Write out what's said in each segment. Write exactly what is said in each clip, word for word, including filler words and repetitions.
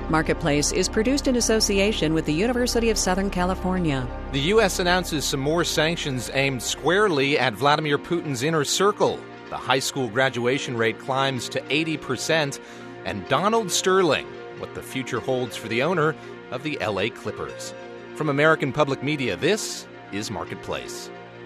Marketplace is produced in association with the University of Southern California. The U S announces some more sanctions aimed squarely at Vladimir Putin's inner circle. The high school graduation rate climbs to eighty percent. And Donald Sterling, what the future holds for the owner of the L A Clippers. From American Public Media, this is Marketplace.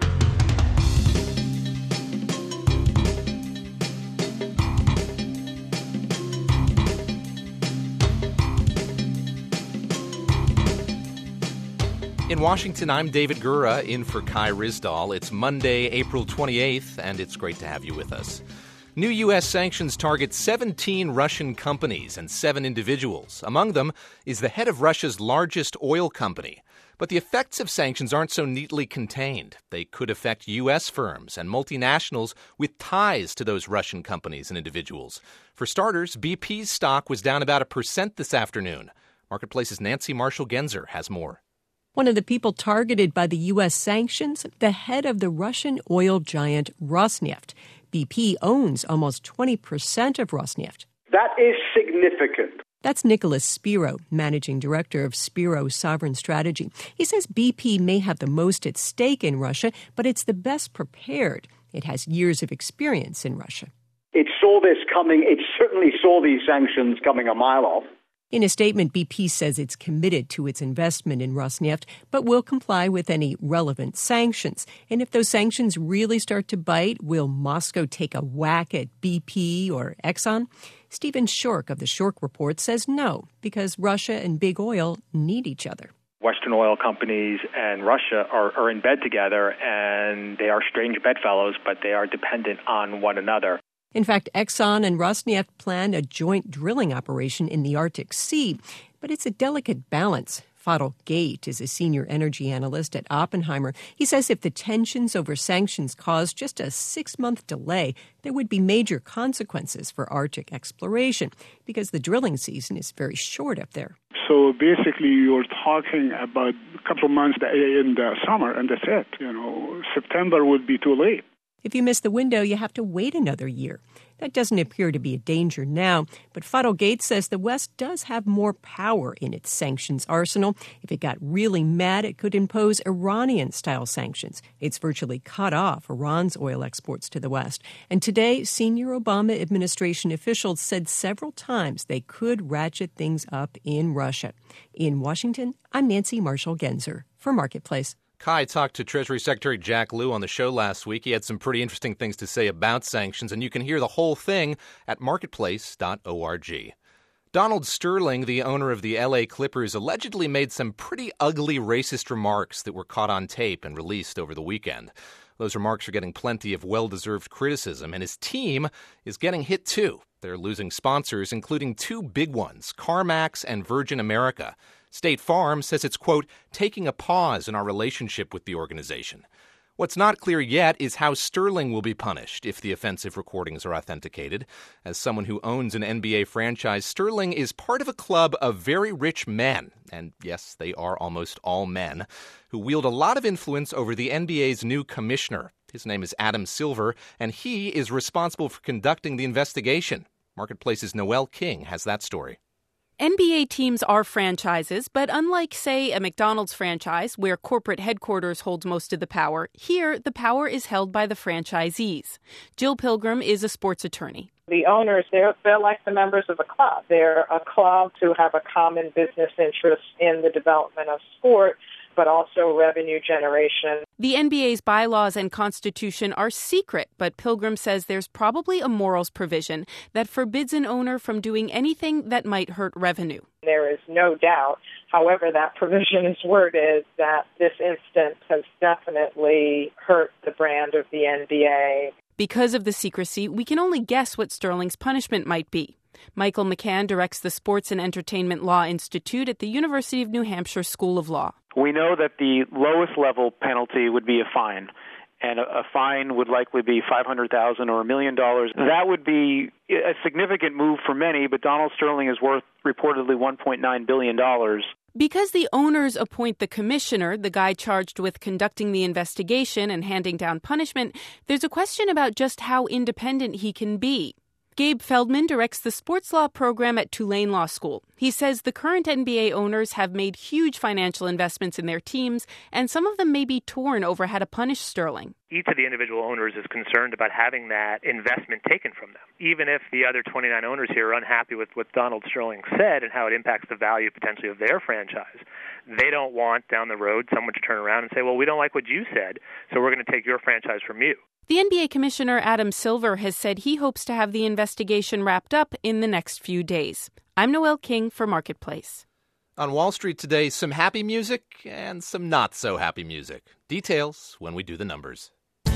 In Washington, I'm David Gura, in for Kai Ryssdal. It's Monday, April twenty-eighth, and it's great to have you with us. New U S sanctions target seventeen Russian companies and seven individuals. Among them is the head of Russia's largest oil company. But the effects of sanctions aren't so neatly contained. They could affect U S firms and multinationals with ties to those Russian companies and individuals. For starters, B P's stock was down about a percent this afternoon. Marketplace's Nancy Marshall-Genzer has more. One of the people targeted by the U S sanctions, the head of the Russian oil giant Rosneft. B P owns almost twenty percent of Rosneft. That is significant. That's Nicholas Spiro, managing director of Spiro Sovereign Strategy. He says B P may have the most at stake in Russia, but it's the best prepared. It has years of experience in Russia. It saw this coming. It certainly saw these sanctions coming a mile off. In a statement, B P says it's committed to its investment in Rosneft, but will comply with any relevant sanctions. And if those sanctions really start to bite, will Moscow take a whack at B P or Exxon? Stephen Schork of the Schork Report says no, because Russia and big oil need each other. Western oil companies and Russia are, are in bed together, and they are strange bedfellows, but they are dependent on one another. In fact, Exxon and Rosneft planned a joint drilling operation in the Arctic Sea. But it's a delicate balance. Fadl Gate is a senior energy analyst at Oppenheimer. He says if the tensions over sanctions caused just a six-month delay, there would be major consequences for Arctic exploration because the drilling season is very short up there. So basically, you're talking about a couple of months in the summer, and that's it. You know, September would be too late. If you miss the window, you have to wait another year. That doesn't appear to be a danger now, but Fadl Gate says the West does have more power in its sanctions arsenal. If it got really mad, it could impose Iranian-style sanctions. It's virtually cut off Iran's oil exports to the West. And today, senior Obama administration officials said several times they could ratchet things up in Russia. In Washington, I'm Nancy Marshall-Genzer for Marketplace. Kai talked to Treasury Secretary Jack Lew on the show last week. He had some pretty interesting things to say about sanctions, and you can hear the whole thing at marketplace dot org. Donald Sterling, the owner of the L A Clippers, allegedly made some pretty ugly racist remarks that were caught on tape and released over the weekend. Those remarks are getting plenty of well-deserved criticism, and his team is getting hit too. They're losing sponsors, including two big ones, CarMax and Virgin America. State Farm says it's, quote, taking a pause in our relationship with the organization. What's not clear yet is how Sterling will be punished if the offensive recordings are authenticated. As someone who owns an N B A franchise, Sterling is part of a club of very rich men, and yes, they are almost all men, who wield a lot of influence over the N B A's new commissioner. His name is Adam Silver, and he is responsible for conducting the investigation. Marketplace's Noel King has that story. N B A teams are franchises, but unlike, say, a McDonald's franchise where corporate headquarters holds most of the power, here the power is held by the franchisees. Jill Pilgrim is a sports attorney. The owners, they're, they're like the members of a club. They're a club to have a common business interest in the development of sport, but also revenue generation. The N B A's bylaws and constitution are secret, but Pilgrim says there's probably a morals provision that forbids an owner from doing anything that might hurt revenue. There is no doubt, however that provision is worded, that this instance has definitely hurt the brand of the N B A. Because of the secrecy, we can only guess what Sterling's punishment might be. Michael McCann directs the Sports and Entertainment Law Institute at the University of New Hampshire School of Law. We know that the lowest level penalty would be a fine, and a, a fine would likely be five hundred thousand dollars or a million dollars. That would be a significant move for many, but Donald Sterling is worth reportedly one point nine billion dollars. Because the owners appoint the commissioner, the guy charged with conducting the investigation and handing down punishment, there's a question about just how independent he can be. Gabe Feldman directs the sports law program at Tulane Law School. He says the current N B A owners have made huge financial investments in their teams, and some of them may be torn over how to punish Sterling. Each of the individual owners is concerned about having that investment taken from them. Even if the other twenty-nine owners here are unhappy with what Donald Sterling said and how it impacts the value potentially of their franchise, they don't want down the road someone to turn around and say, well, we don't like what you said, so we're going to take your franchise from you. The N B A Commissioner Adam Silver has said he hopes to have the investigation wrapped up in the next few days. I'm Noelle King for Marketplace. On Wall Street today, some happy music and some not so happy music. Details when we do the numbers.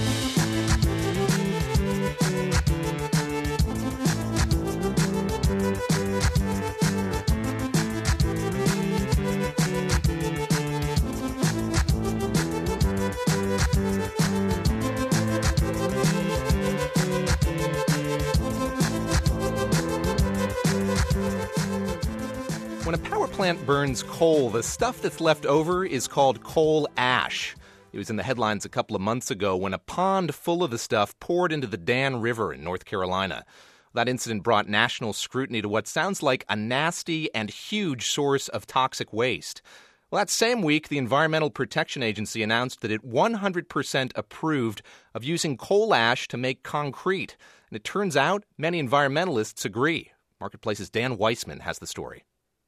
When a power plant burns coal, the stuff that's left over is called coal ash. It was in the headlines a couple of months ago when a pond full of the stuff poured into the Dan River in North Carolina. That incident brought national scrutiny to what sounds like a nasty and huge source of toxic waste. Well, that same week, the Environmental Protection Agency announced that it one hundred percent approved of using coal ash to make concrete. And it turns out many environmentalists agree. Marketplace's Dan Weissman has the story.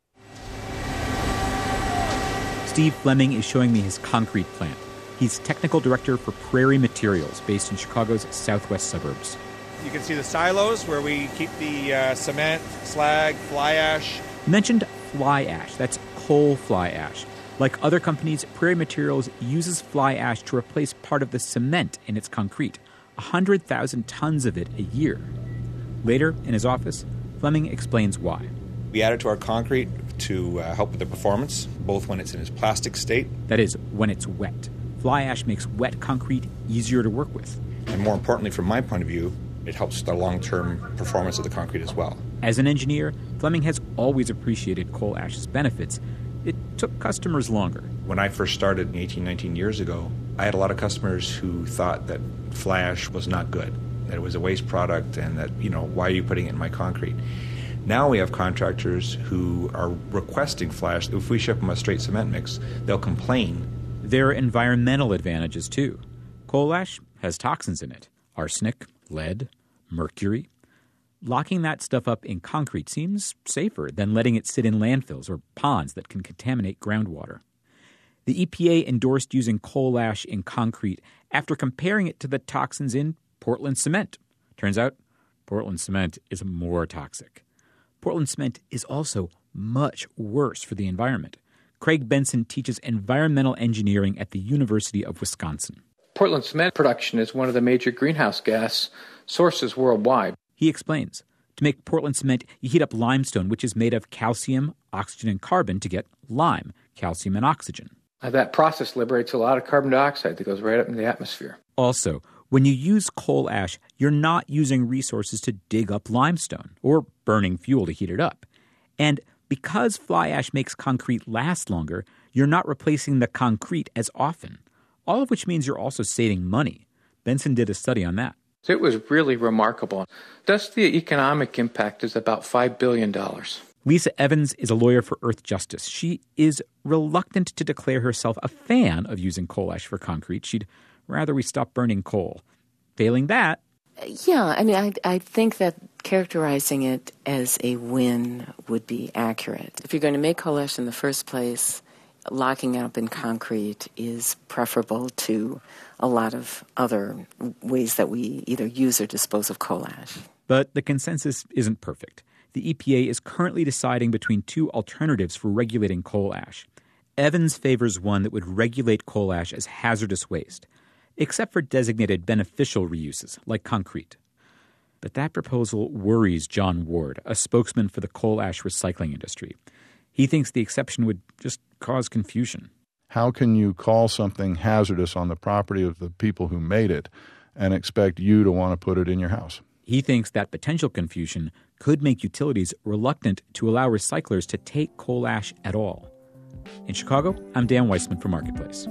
Steve Fleming is showing me his concrete plant. He's technical director for Prairie Materials, based in Chicago's southwest suburbs. You can see the silos where we keep the uh, cement, slag, fly ash. You mentioned fly ash. That's coal fly ash. Like other companies, Prairie Materials uses fly ash to replace part of the cement in its concrete, one hundred thousand tons of it a year. Later, in his office, Fleming explains why. We add it to our concrete to uh, help with the performance, both when it's in its plastic state. That is, when it's wet. Fly ash makes wet concrete easier to work with. And more importantly, from my point of view, it helps the long-term performance of the concrete as well. As an engineer, Fleming has always appreciated coal ash's benefits. It took customers longer. When I first started eighteen, nineteen years ago, I had a lot of customers who thought that fly ash was not good, that it was a waste product, and that, you know, why are you putting it in my concrete? Now we have contractors who are requesting fly ash. If we ship them a straight cement mix, they'll complain. There are environmental advantages, too. Coal ash has toxins in it. Arsenic, lead, mercury. Locking that stuff up in concrete seems safer than letting it sit in landfills or ponds that can contaminate groundwater. The E P A endorsed using coal ash in concrete after comparing it to the toxins in Portland cement. Turns out, Portland cement is more toxic. Portland cement is also much worse for the environment. Craig Benson teaches environmental engineering at the University of Wisconsin. Portland cement production is one of the major greenhouse gas sources worldwide. He explains, to make Portland cement, you heat up limestone, which is made of calcium, oxygen, and carbon to get lime, calcium and oxygen. Uh, that process liberates a lot of carbon dioxide that goes right up into the atmosphere. Also, when you use coal ash, you're not using resources to dig up limestone or burning fuel to heat it up. And because fly ash makes concrete last longer, you're not replacing the concrete as often, all of which means you're also saving money. Benson did a study on that. It was really remarkable. Thus, the economic impact is about five billion dollars. Lisa Evans is a lawyer for Earth Justice. She is reluctant to declare herself a fan of using coal ash for concrete. She'd rather we stop burning coal. Failing that... Yeah, I mean, I, I think that characterizing it as a win would be accurate. If you're going to make coal ash in the first place, locking it up in concrete is preferable to a lot of other ways that we either use or dispose of coal ash. But the consensus isn't perfect. The E P A is currently deciding between two alternatives for regulating coal ash. Evans favors one that would regulate coal ash as hazardous waste, except for designated beneficial reuses, like concrete. But that proposal worries John Ward, a spokesman for the coal ash recycling industry. He thinks the exception would just cause confusion. How can you call something hazardous on the property of the people who made it and expect you to want to put it in your house? He thinks that potential confusion could make utilities reluctant to allow recyclers to take coal ash at all. In Chicago, I'm Dan Weissman for Marketplace.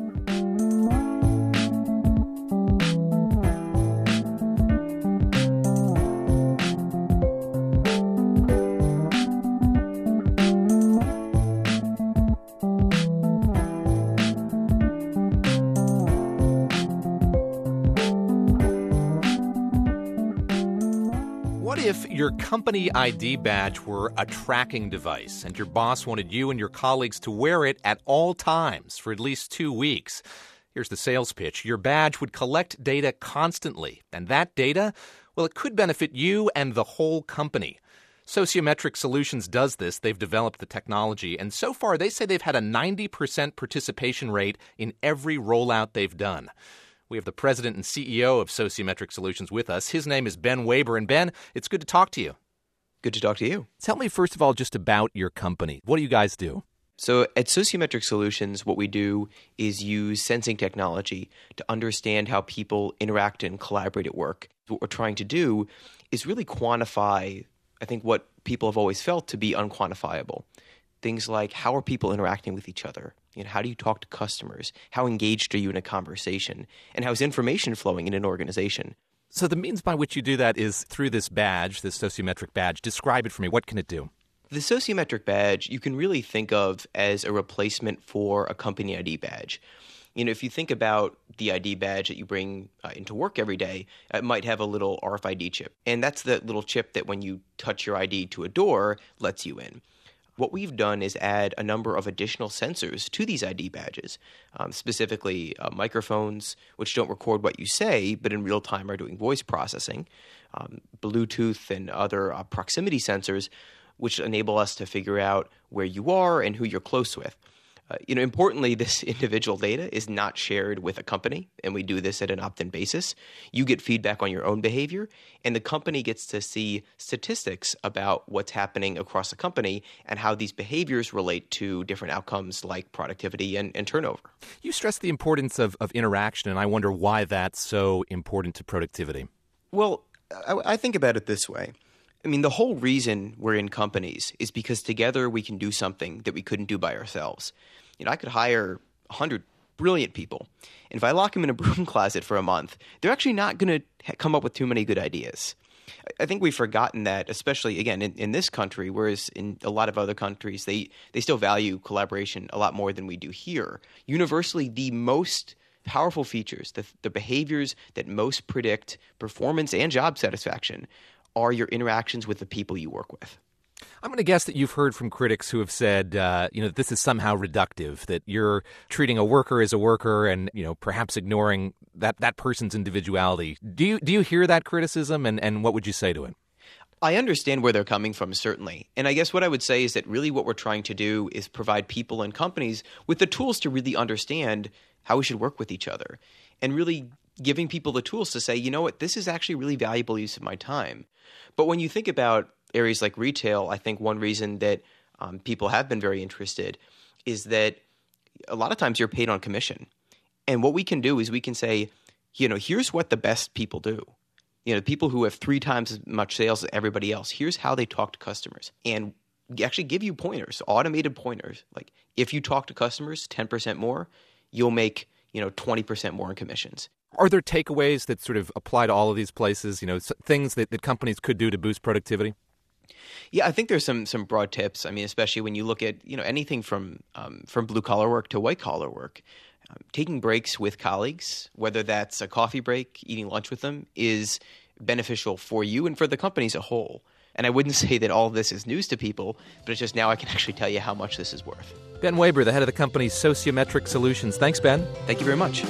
if your company I D badge were a tracking device and your boss wanted you and your colleagues to wear it at all times for at least two weeks. Here's the sales pitch. Your badge would collect data constantly, and that data, well, it could benefit you and the whole company. Sociometric Solutions does this. They've developed the technology, and so far they say they've had a ninety percent participation rate in every rollout they've done. We have the president and C E O of Sociometric Solutions with us. His name is Ben Weber. And Ben, it's good to talk to you. Good to talk to you. Tell me, first of all, just about your company. What do you guys do? So at Sociometric Solutions, what we do is use sensing technology to understand how people interact and collaborate at work. What we're trying to do is really quantify, I think, what people have always felt to be unquantifiable. Things like, how are people interacting with each other? You know, how do you talk to customers? How engaged are you in a conversation? And how is information flowing in an organization? So the means by which you do that is through this badge, this sociometric badge. Describe it for me. What can it do? The sociometric badge you can really think of as a replacement for a company I D badge. You know, if you think about the I D badge that you bring uh, into work every day, it might have a little R F I D chip. And that's the little chip that when you touch your I D to a door, lets you in. What we've done is add a number of additional sensors to these I D badges, um, specifically uh, microphones, which don't record what you say, but in real time are doing voice processing, um, Bluetooth and other uh, proximity sensors, which enable us to figure out where you are and who you're close with. Uh, you know, importantly, this individual data is not shared with a company, and we do this at an opt-in basis. You get feedback on your own behavior, and the company gets to see statistics about what's happening across the company and how these behaviors relate to different outcomes like productivity and, and turnover. You stress the importance of, of interaction, and I wonder why that's so important to productivity. Well, I, I think about it this way. I mean, the whole reason we're in companies is because together we can do something that we couldn't do by ourselves. You know, I could hire one hundred brilliant people, and if I lock them in a broom closet for a month, they're actually not going to come up with too many good ideas. I think we've forgotten that, especially, again, in, in this country, whereas in a lot of other countries, they, they still value collaboration a lot more than we do here. Universally, the most powerful features, the, the behaviors that most predict performance and job satisfaction are your interactions with the people you work with. I'm going to guess that you've heard from critics who have said, uh, you know, that this is somehow reductive, that you're treating a worker as a worker and, you know, perhaps ignoring that, that person's individuality. Do you do you hear that criticism, and, and what would you say to it? I understand where they're coming from, certainly. And I guess what I would say is that really what we're trying to do is provide people and companies with the tools to really understand how we should work with each other, and really giving people the tools to say, you know what, this is actually really valuable use of my time. But when you think about areas like retail, I think one reason that um, people have been very interested is that a lot of times you're paid on commission. And what we can do is we can say, you know, here's what the best people do. You know, people who have three times as much sales as everybody else, here's how they talk to customers. And actually give you pointers, automated pointers. Like if you talk to customers ten percent more, you'll make, you know, twenty percent more in commissions. Are there takeaways that sort of apply to all of these places, you know, things that, that companies could do to boost productivity? Yeah, I think there's some some broad tips. I mean, especially when you look at, you know, anything from um, from blue-collar work to white-collar work. Um, taking breaks with colleagues, whether that's a coffee break, eating lunch with them, is beneficial for you and for the company as a whole. And I wouldn't say that all of this is news to people, but it's just now I can actually tell you how much this is worth. Ben Weber, the head of the company Sociometric Solutions. Thanks, Ben. Thank you very much.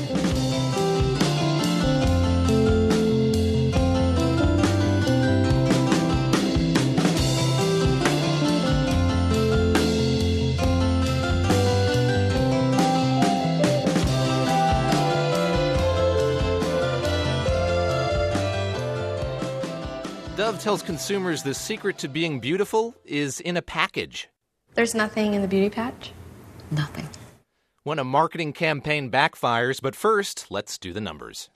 Dove tells consumers the secret to being beautiful is in a package. There's nothing in the beauty patch? Nothing. When a marketing campaign backfires, but first, let's do the numbers.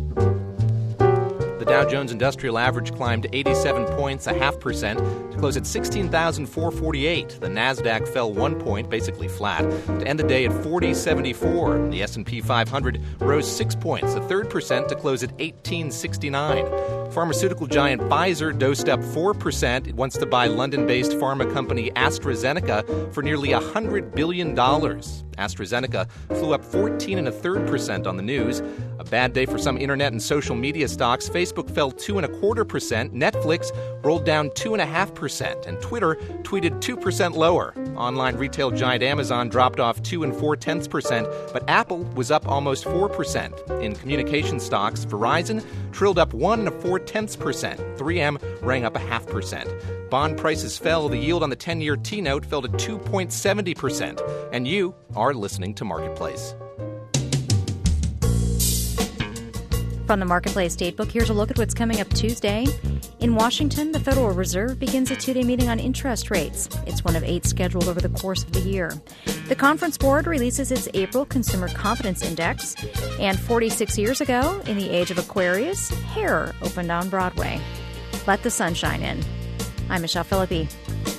The Dow Jones Industrial Average climbed eighty-seven points, a half percent, to close at sixteen thousand four hundred forty-eight. The Nasdaq fell one point, basically flat, to end the day at forty seventy-four. The S and P five hundred rose six points, a third percent, to close at eighteen sixty-nine. Pharmaceutical giant Pfizer dosed up four percent. It wants to buy London-based pharma company AstraZeneca for nearly one hundred billion dollars. AstraZeneca flew up fourteen and a third percent on the news. A bad day for some internet and social media stocks. Facebook fell two and a quarter percent. Netflix rolled down two and a half percent, and Twitter tweeted two percent lower. Online retail giant Amazon dropped off two and four tenths percent, but Apple was up almost four percent. In communication stocks, Verizon trilled up one and a four tenths percent. three M rang up a half percent. Bond prices fell. The yield on the ten-year T-note fell to two point seven zero percent. And you are listening to Marketplace. From the Marketplace Datebook, here's a look at what's coming up Tuesday. In Washington, the Federal Reserve begins a two-day meeting on interest rates. It's one of eight scheduled over the course of the year. The Conference Board releases its April Consumer Confidence Index. And forty-six years ago, in the age of Aquarius, Hair opened on Broadway. Let the sunshine in. I'm Michelle Philippi.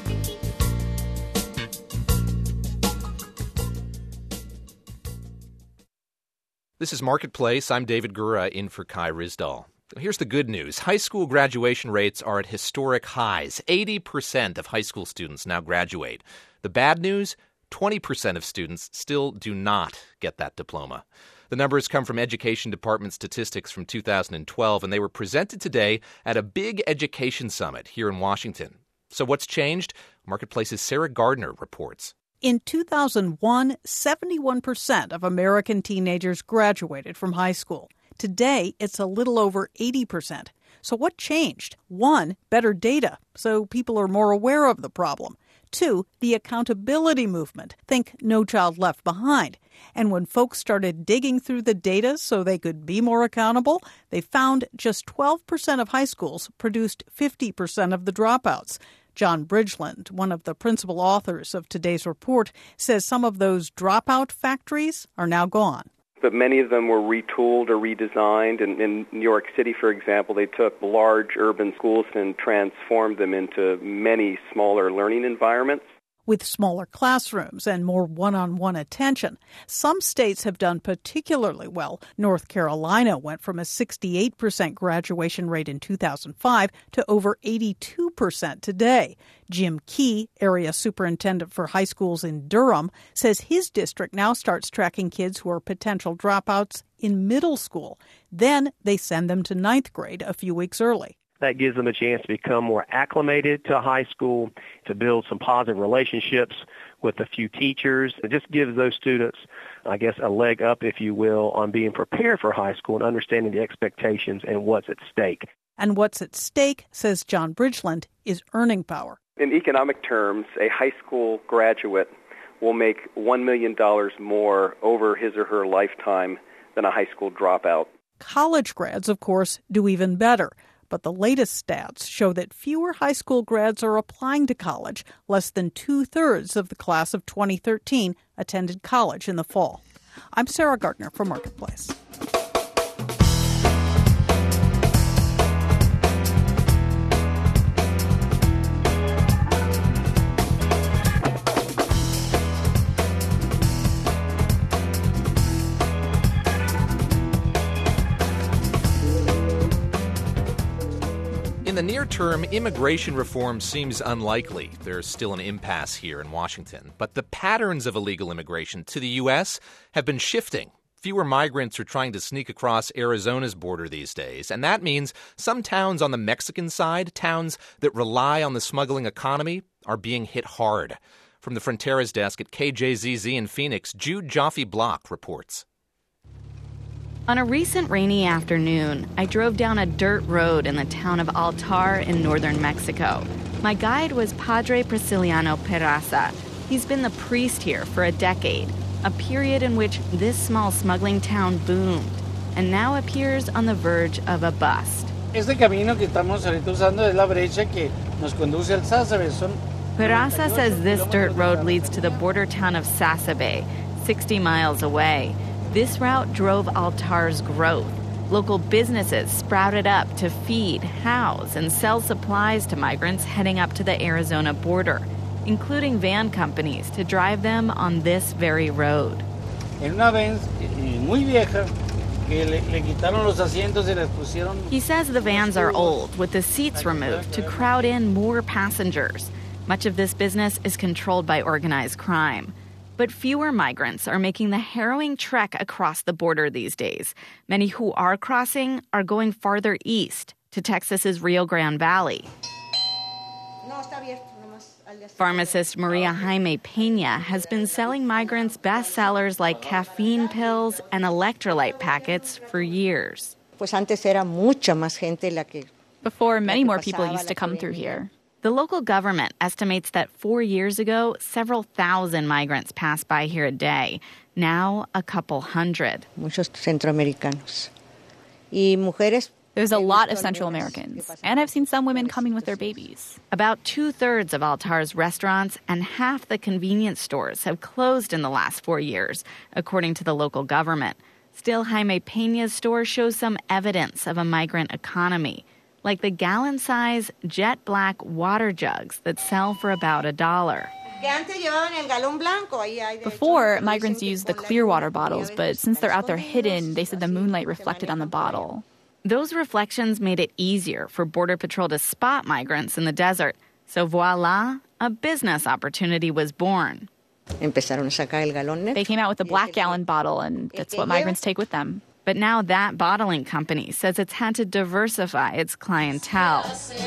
This is Marketplace. I'm David Gura in for Kai Rizdal. Here's the good news. High school graduation rates are at historic highs. eighty percent of high school students now graduate. The bad news, twenty percent of students still do not get that diploma. The numbers come from Education Department statistics from two thousand twelve, and they were presented today at a big education summit here in Washington. So what's changed? Marketplace's Sarah Gardner reports. In two thousand one, seventy-one percent of American teenagers graduated from high school. Today, it's a little over eighty percent. So what changed? One, better data, so people are more aware of the problem. Two, the accountability movement. Think No Child Left Behind. And when folks started digging through the data so they could be more accountable, they found just twelve percent of high schools produced fifty percent of the dropouts. John Bridgeland, one of the principal authors of today's report, says some of those dropout factories are now gone. But many of them were retooled or redesigned. And in New York City, for example, they took large urban schools and transformed them into many smaller learning environments. With smaller classrooms and more one-on-one attention. Some states have done particularly well. North Carolina went from a sixty-eight percent graduation rate in two thousand five to over eighty-two percent today. Jim Key, area superintendent for high schools in Durham, says his district now starts tracking kids who are potential dropouts in middle school. Then they send them to ninth grade a few weeks early. That gives them a chance to become more acclimated to high school, to build some positive relationships with a few teachers. It just gives those students, I guess, a leg up, if you will, on being prepared for high school and understanding the expectations and what's at stake. And what's at stake, says John Bridgeland, is earning power. In economic terms, a high school graduate will make one million dollars more over his or her lifetime than a high school dropout. College grads, of course, do even better. But the latest stats show that fewer high school grads are applying to college. Less than two-thirds of the class of twenty thirteen attended college in the fall. I'm Sarah Gardner for Marketplace. In the near term, immigration reform seems unlikely. There's still an impasse here in Washington. But the patterns of illegal immigration to the U S have been shifting. Fewer migrants are trying to sneak across Arizona's border these days. And that means some towns on the Mexican side, towns that rely on the smuggling economy, are being hit hard. From the Fronteras desk at K J Z Z in Phoenix, Jude Joffe-Block reports. On a recent rainy afternoon, I drove down a dirt road in the town of Altar in northern Mexico. My guide was Padre Prisciliano Peraza. He's been the priest here for a decade, a period in which this small smuggling town boomed, and now appears on the verge of a bust. Este camino que estamos ahorita usando es la brecha que nos conduce al Sásabe. Peraza says this dirt road leads to the border town of Sásabe, sixty miles away. This route drove Altar's growth. Local businesses sprouted up to feed, house, and sell supplies to migrants heading up to the Arizona border, including van companies to drive them on this very road. En una van muy vieja, porque le, le quitaron los asientos y les pusieron... He says the vans are old, with the seats removed to crowd in more passengers. Much of this business is controlled by organized crime. But fewer migrants are making the harrowing trek across the border these days. Many who are crossing are going farther east to Texas's Rio Grande Valley. Pharmacist Maria Jaime Pena has been selling migrants bestsellers like caffeine pills and electrolyte packets for years. Before, many more people used to come through here. The local government estimates that four years ago, several thousand migrants passed by here a day. Now, a couple hundred. There's a lot of Central Americans, and I've seen some women coming with their babies. About two-thirds of Altar's restaurants and half the convenience stores have closed in the last four years, according to the local government. Still, Jaime Pena's store shows some evidence of a migrant economy, like the gallon-size jet black water jugs that sell for about a dollar. Before, migrants used the clear water bottles, but since they're out there hidden, they said the moonlight reflected on the bottle. Those reflections made it easier for Border Patrol to spot migrants in the desert. So voila, a business opportunity was born. They came out with a black gallon bottle, and that's what migrants take with them. But now that bottling company says it's had to diversify its clientele.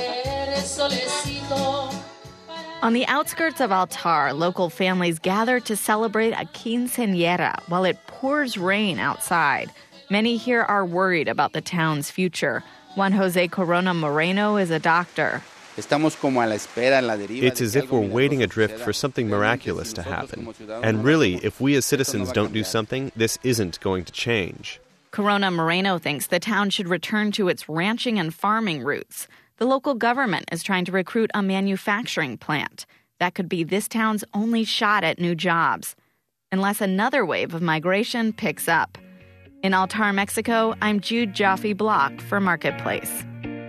On the outskirts of Altar, local families gather to celebrate a quinceañera while it pours rain outside. Many here are worried about the town's future. Juan Jose Corona Moreno is a doctor. It's as if we're waiting adrift for something miraculous to happen. And really, if we as citizens don't do something, this isn't going to change. Corona Moreno thinks the town should return to its ranching and farming roots. The local government is trying to recruit a manufacturing plant. That could be this town's only shot at new jobs, unless another wave of migration picks up. In Altar, Mexico, I'm Jude Jaffe Block for Marketplace.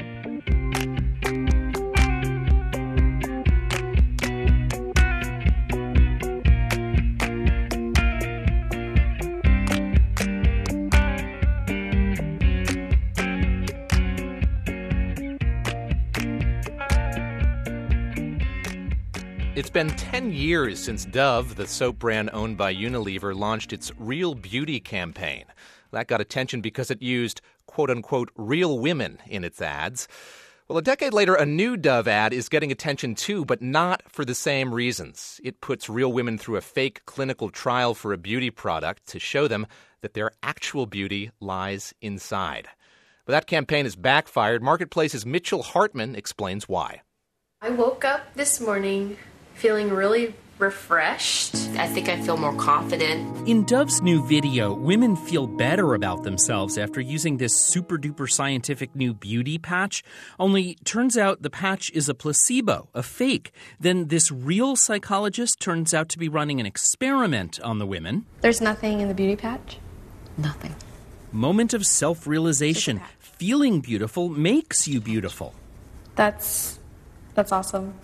It's been ten years since Dove, the soap brand owned by Unilever, launched its Real Beauty campaign. That got attention because it used, quote-unquote, real women in its ads. Well, a decade later, a new Dove ad is getting attention too, but not for the same reasons. It puts real women through a fake clinical trial for a beauty product to show them that their actual beauty lies inside. But that campaign has backfired. Marketplace's Mitchell Hartman explains why. I woke up this morning feeling really refreshed. I think I feel more confident. In Dove's new video, women feel better about themselves after using this super-duper scientific new beauty patch. Only turns out the patch is a placebo, a fake. Then this real psychologist turns out to be running an experiment on the women. There's nothing in the beauty patch? Nothing. Moment of self-realization. Feeling beautiful makes you beautiful. That's that's awesome.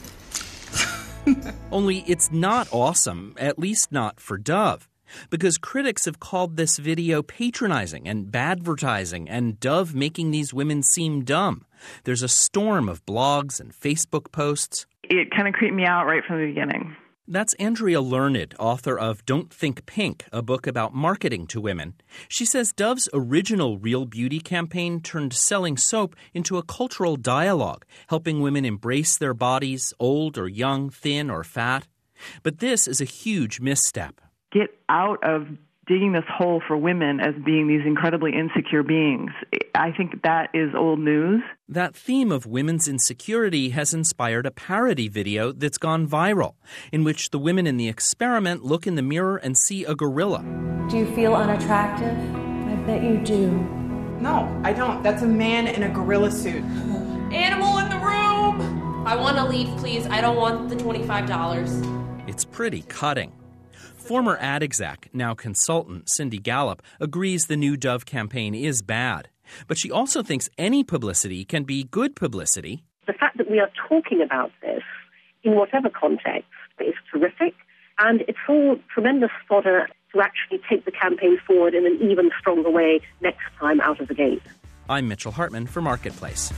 Only it's not awesome, at least not for Dove, because critics have called this video patronizing and badvertising and Dove making these women seem dumb. There's a storm of blogs and Facebook posts. It kind of creeped me out right from the beginning. That's Andrea Learned, author of Don't Think Pink, a book about marketing to women. She says Dove's original Real Beauty campaign turned selling soap into a cultural dialogue, helping women embrace their bodies, old or young, thin or fat. But this is a huge misstep. Get out of digging this hole for women as being these incredibly insecure beings. I think that is old news. That theme of women's insecurity has inspired a parody video that's gone viral, in which the women in the experiment look in the mirror and see a gorilla. Do you feel unattractive? I bet you do. No, I don't. That's a man in a gorilla suit. Animal in the room! I want to leave, please. I don't want the twenty-five dollars. It's pretty cutting. Former ad exec, now consultant, Cindy Gallup, agrees the new Dove campaign is bad. But she also thinks any publicity can be good publicity. The fact that we are talking about this in whatever context is terrific, and it's all tremendous fodder to to actually take the campaign forward in an even stronger way next time out of the gate. I'm Mitchell Hartman for Marketplace.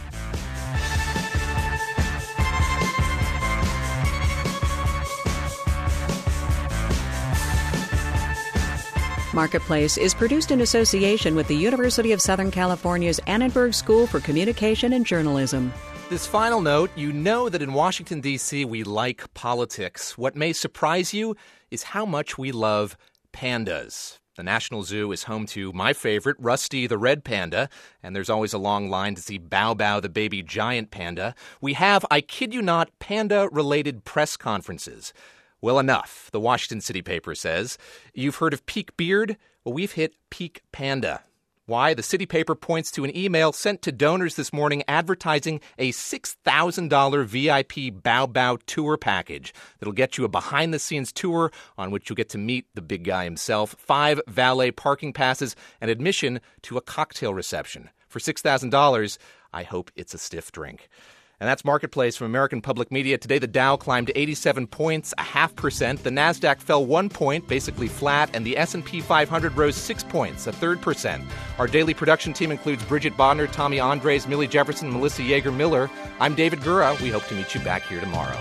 Marketplace is produced in association with the University of Southern California's Annenberg School for Communication and Journalism. This final note, you know that in Washington, D C, we like politics. What may surprise you is how much we love pandas. The National Zoo is home to my favorite, Rusty the red panda, and there's always a long line to see Bao Bao the baby giant panda. We have, I kid you not, panda-related press conferences. Well, enough, the Washington City paper says. You've heard of peak beard? Well, we've hit peak panda. Why? The City paper points to an email sent to donors this morning advertising a six thousand dollars V I P Bao Bao tour package that'll get you a behind-the-scenes tour on which you'll get to meet the big guy himself, five valet parking passes, and admission to a cocktail reception. For six thousand dollars, I hope it's a stiff drink. And that's Marketplace from American Public Media. Today, the Dow climbed eighty-seven points, a half percent. The NASDAQ fell one point, basically flat. And the S and P five hundred rose six points, a third percent. Our daily production team includes Bridget Bodner, Tommy Andres, Millie Jefferson, Melissa Yeager-Miller. I'm David Gura. We hope to meet you back here tomorrow.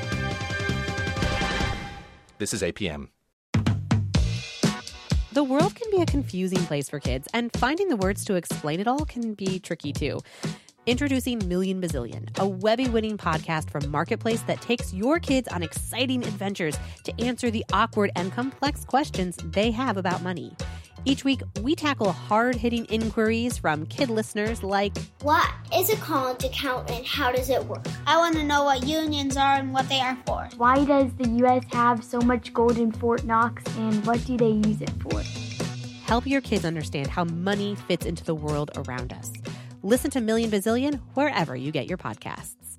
This is A P M. The world can be a confusing place for kids, and finding the words to explain it all can be tricky, too. Introducing Million Bazillion, a Webby-winning podcast from Marketplace that takes your kids on exciting adventures to answer the awkward and complex questions they have about money. Each week, we tackle hard-hitting inquiries from kid listeners like, what is a college account and how does it work? I want to know what unions are and what they are for. Why does the U S have so much gold in Fort Knox and what do they use it for? Help your kids understand how money fits into the world around us. Listen to Million Bazillion wherever you get your podcasts.